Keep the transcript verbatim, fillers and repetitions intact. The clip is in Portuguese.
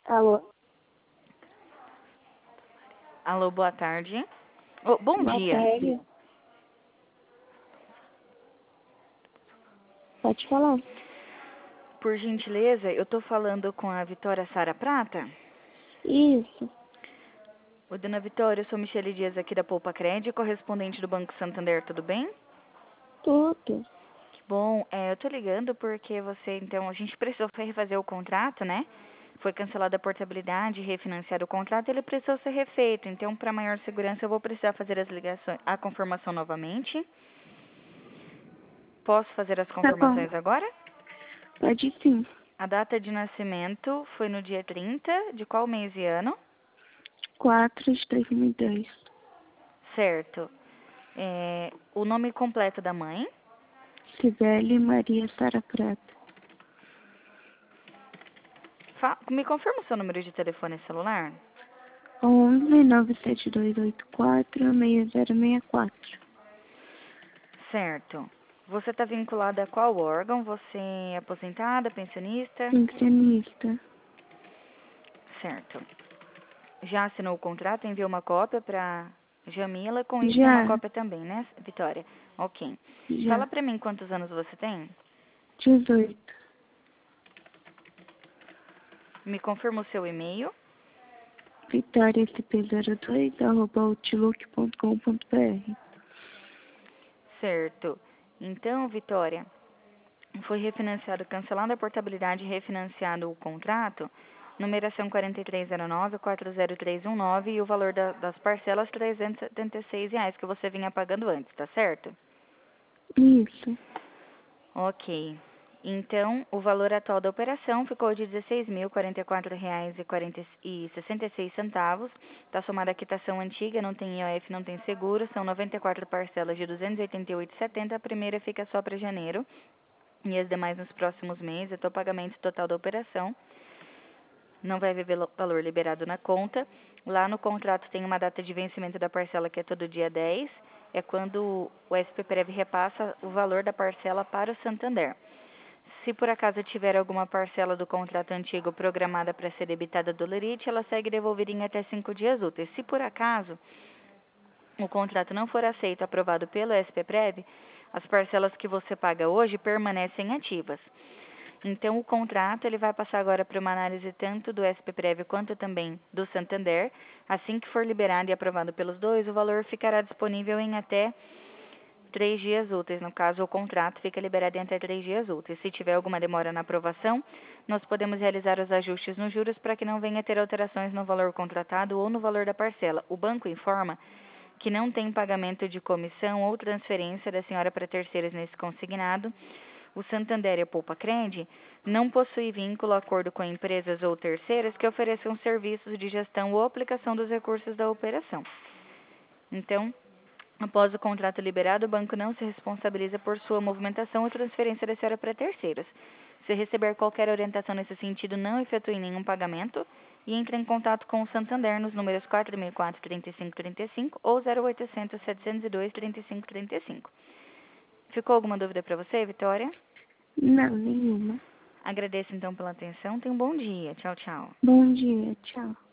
Alô, Alô, boa tarde. Oh, bom boa dia. tarde. Pode falar. Por gentileza, eu tô falando com a Vitória Sara Prata. Isso, Ô, dona Vitória, eu sou Michele Dias aqui da Poupa Cred, correspondente do Banco Santander, tudo bem? tudo. Que bom. É, eu tô ligando porque você, então, a gente precisou refazer o contrato, né? Foi cancelada a portabilidade, refinanciado o contrato, ele precisou ser refeito. Então, para maior segurança, eu vou precisar fazer as ligações, a confirmação novamente. Posso fazer as Tá bom, confirmações agora? pode sim. A data de nascimento foi no dia trinta de qual mês e ano? Quatro de dois mil e dois. Certo. É, o nome completo da mãe? Cibele Maria Sara Prata. Fa- me confirma o seu número de telefone celular? onze nove sete dois oito quatro seis zero seis quatro. Certo. Você está vinculada a qual órgão? Você é aposentada, pensionista? Pensionista. Certo. Já assinou o contrato? Enviou uma cópia para Jamila? Com isso tem uma Já, cópia também, né, Vitória? Ok. Fala já. para mim quantos anos você tem? dezoito. Me confirma o seu e-mail? Vitória S P zero dois arroba outlook ponto com ponto br. Certo. Então, Vitória, foi refinanciado, cancelado a portabilidade e refinanciado o contrato, numeração quatro três zero nove quatro zero três um nove e o valor da, das parcelas trezentos e setenta e seis reais que você vinha pagando antes, tá certo? Isso. Ok. Então, o valor atual da operação ficou de dezesseis mil e quarenta e quatro reais e sessenta e seis centavos. Está somada a quitação antiga, não tem I O F, não tem seguro, são noventa e quatro parcelas de duzentos e oitenta e oito reais e setenta centavos. A primeira fica só para janeiro e as demais nos próximos meses. Até o pagamento total da operação. Não vai haver velo- valor liberado na conta. Lá no contrato tem uma data de vencimento da parcela que é todo dia dez. É quando o S P Prev repassa o valor da parcela para o Santander. Se por acaso tiver alguma parcela do contrato antigo programada para ser debitada do Lerite, ela segue devolvida em até cinco dias úteis. Se por acaso o contrato não for aceito aprovado pelo S P Prev, as parcelas que você paga hoje permanecem ativas. Então, o contrato ele vai passar agora para uma análise tanto do S P Prev quanto também do Santander. Assim que for liberado e aprovado pelos dois, o valor ficará disponível em até três dias úteis. No caso, o contrato fica liberado em até três dias úteis. Se tiver alguma demora na aprovação, nós podemos realizar os ajustes nos juros para que não venha a ter alterações no valor contratado ou no valor da parcela. O banco informa que não tem pagamento de comissão ou transferência da senhora para terceiros nesse consignado. O Santander e a Poupa Cred não possui vínculo, acordo com empresas ou terceiras que ofereçam serviços de gestão ou aplicação dos recursos da operação. Então, após o contrato liberado, o banco não se responsabiliza por sua movimentação ou transferência da senhora para terceiros. Se receber qualquer orientação nesse sentido, não efetue nenhum pagamento e entre em contato com o Santander nos números quatro mil e quatro, trinta e cinco trinta e cinco ou zero oitocentos, setecentos e dois, trinta e cinco trinta e cinco. Ficou alguma dúvida para você, Vitória? Não, nenhuma. Agradeço então pela atenção. Tenha um bom dia. Tchau, tchau. Bom dia, tchau.